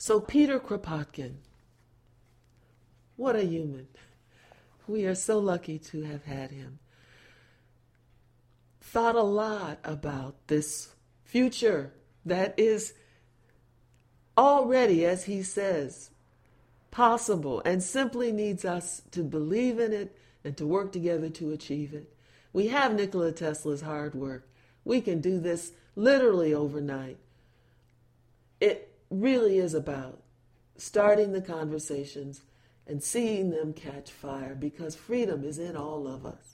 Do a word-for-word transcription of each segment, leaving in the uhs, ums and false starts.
So Peter Kropotkin, what a human. We are so lucky to have had him. Thought a lot about this future that is already, as he says, possible and simply needs us to believe in it and to work together to achieve it. We have Nikola Tesla's hard work. We can do this literally overnight. It really is about starting the conversations and seeing them catch fire, because freedom is in all of us.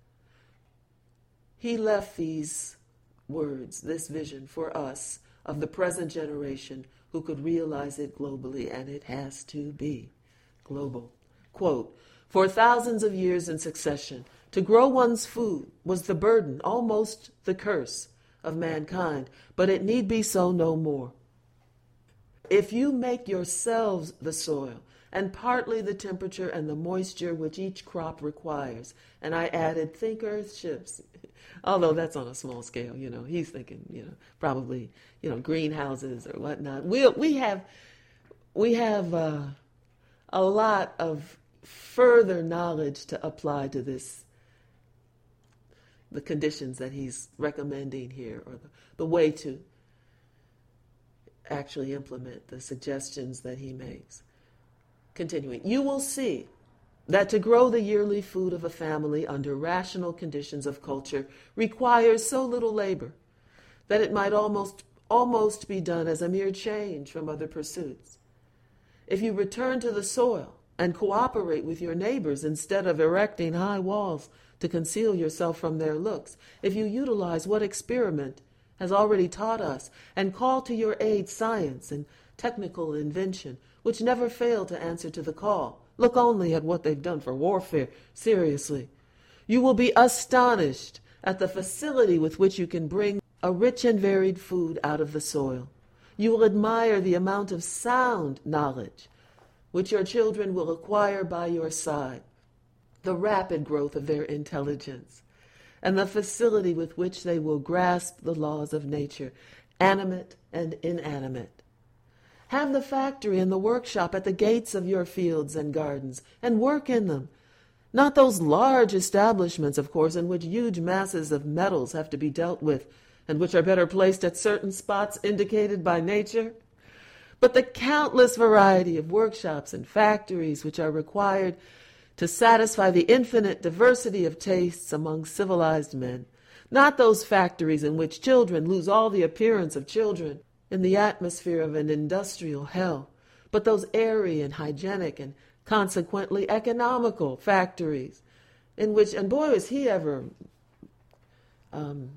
He left these words, this vision for us of the present generation who could realize it globally, and it has to be global. Quote, "For thousands of years in succession, to grow one's food was the burden, almost the curse, of mankind, but it need be so no more. If you make yourselves the soil, and partly the temperature and the moisture which each crop requires," and I added, think earth ships, although that's on a small scale, you know, he's thinking, you know, probably, you know, greenhouses or whatnot. We we have, we have uh, a lot of further knowledge to apply to this, the conditions that he's recommending here, or the, the way to actually implement the suggestions that he makes. Continuing, "You will see that to grow the yearly food of a family under rational conditions of culture requires so little labor that it might almost almost be done as a mere change from other pursuits. If you return to the soil and cooperate with your neighbors instead of erecting high walls to conceal yourself from their looks, if you utilize what experiment has already taught us and call to your aid science and technical invention, which never fail to answer to the call, look only at what they've done for warfare, seriously, you will be astonished at the facility with which you can bring a rich and varied food out of the soil. You will admire the amount of sound knowledge which your children will acquire by your side, the rapid growth of their intelligence, and the facility with which they will grasp the laws of nature, animate and inanimate. Have the factory and the workshop at the gates of your fields and gardens, and work in them. Not those large establishments, of course, in which huge masses of metals have to be dealt with, and which are better placed at certain spots indicated by nature, but the countless variety of workshops and factories which are required to satisfy the infinite diversity of tastes among civilized men. Not those factories in which children lose all the appearance of children in the atmosphere of an industrial hell, but those airy and hygienic and consequently economical factories in which, and boy, was he ever um,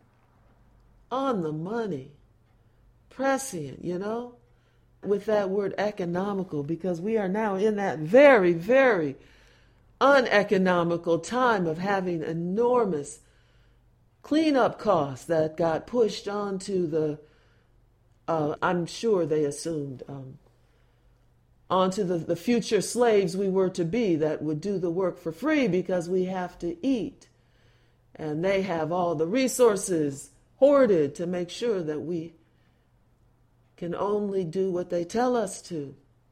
on the money, prescient, you know, with that word economical, because we are now in that very, very uneconomical time of having enormous cleanup costs that got pushed onto the, uh, I'm sure they assumed, um, onto the, the future slaves we were to be that would do the work for free because we have to eat. And they have all the resources hoarded to make sure that we can only do what they tell us to.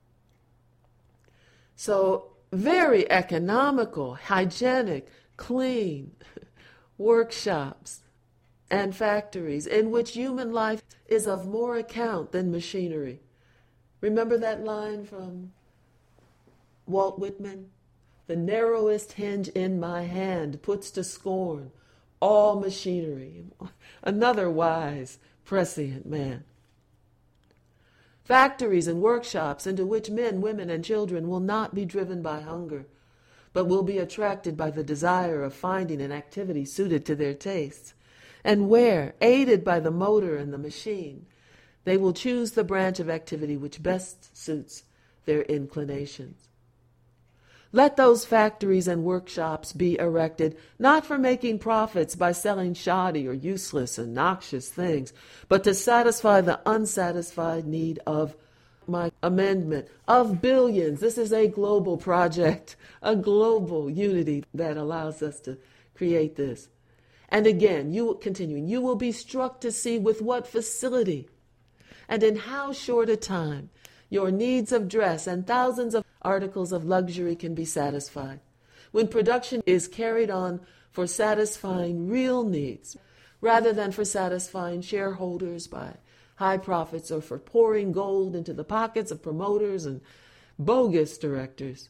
So very economical, hygienic, clean workshops and factories in which human life is of more account than machinery. Remember that line from Walt Whitman? The narrowest hinge in my hand puts to scorn all machinery. Another wise, prescient man. Factories and workshops into which men, women, and children will not be driven by hunger, but will be attracted by the desire of finding an activity suited to their tastes, and where, aided by the motor and the machine, they will choose the branch of activity which best suits their inclinations. Let those factories and workshops be erected not for making profits by selling shoddy or useless and noxious things, but to satisfy the unsatisfied need of my amendment, of billions. This is a global project, a global unity that allows us to create this. And again, you continuing, you will be struck to see with what facility and in how short a time your needs of dress and thousands of articles of luxury can be satisfied. When production is carried on for satisfying real needs, rather than for satisfying shareholders by high profits or for pouring gold into the pockets of promoters and bogus directors.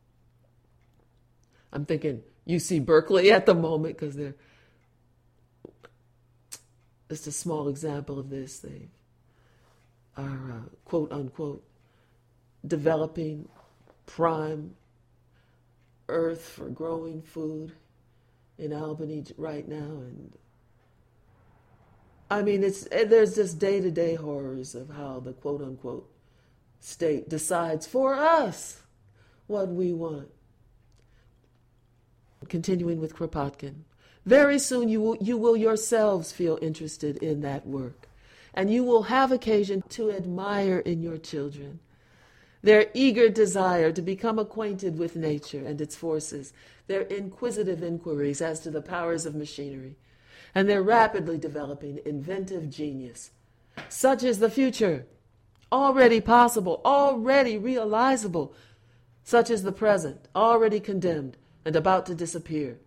I'm thinking U C Berkeley at the moment because they're just a small example of this. They are, uh, quote unquote, developing prime earth for growing food in Albany right now. And I mean, it's there's just day-to-day horrors of how the quote unquote state decides for us what we want. Continuing with Kropotkin. Very soon you will, you will yourselves feel interested in that work, and you will have occasion to admire in your children their eager desire to become acquainted with nature and its forces, their inquisitive inquiries as to the powers of machinery, and their rapidly developing inventive genius. Such is the future, already possible, already realizable. Such is the present, already condemned and about to disappear.